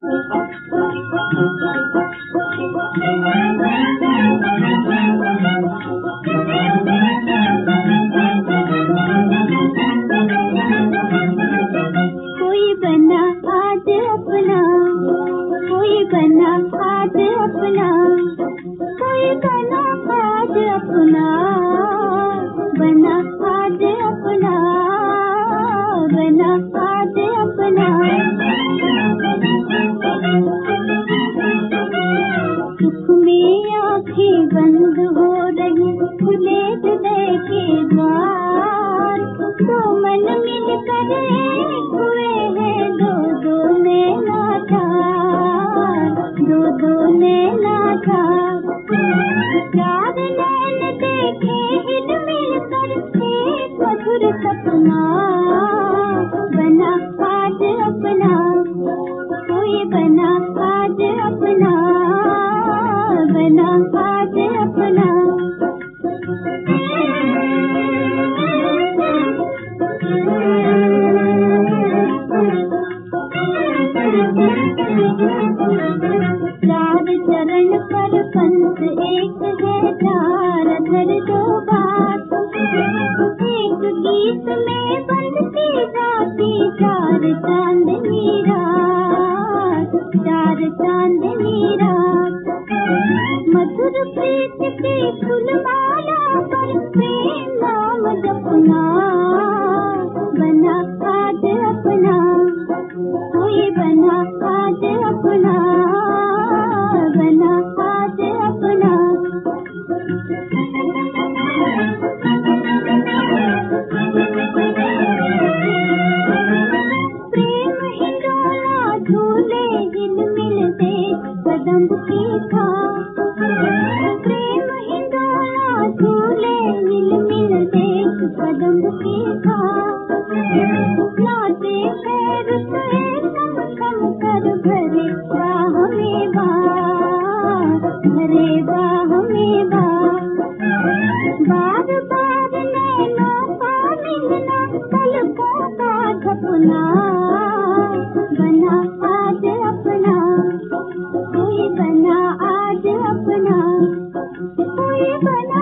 कोई बना आज अपना, कोई बना आज अपना, कोई बना आज अपना, बना आज अपना, बना आज अपना। सुख में आँखें बंद हो रही, खुले हृदय के द्वार, दो मन मिलकर एक हुए हैं, दो दो नैना चार, दो दो नैना चार। चार नैन देखे हिल मिलकर एक मधुर सपना, बना आज अपना, कोई बना आज अपना, बना आज अपना। चार चरण पर पंथ एक है, चार अधर दो बात, एक गीत में बंधती जाती चार चांदनी रात, चार चांदनी रात। मधुर प्रीत की फूलमाला पर प्रेम नाम जपना, बना आज अपना, कोई बना आज अपना, बना आज अपना। प्रेम हिंडोला झूले झिलमिल देख कदम की था, प्रेम हिंडोला झूले झिलमिल देख कदम की था। नाचे पैर से कम कम कर भरे बाह में बाह, भरे बाह में बाह। बार बार नैनों का मिलना, पलकों का झपना, बना आज अपना, कोई बना आज अपना, कोई बना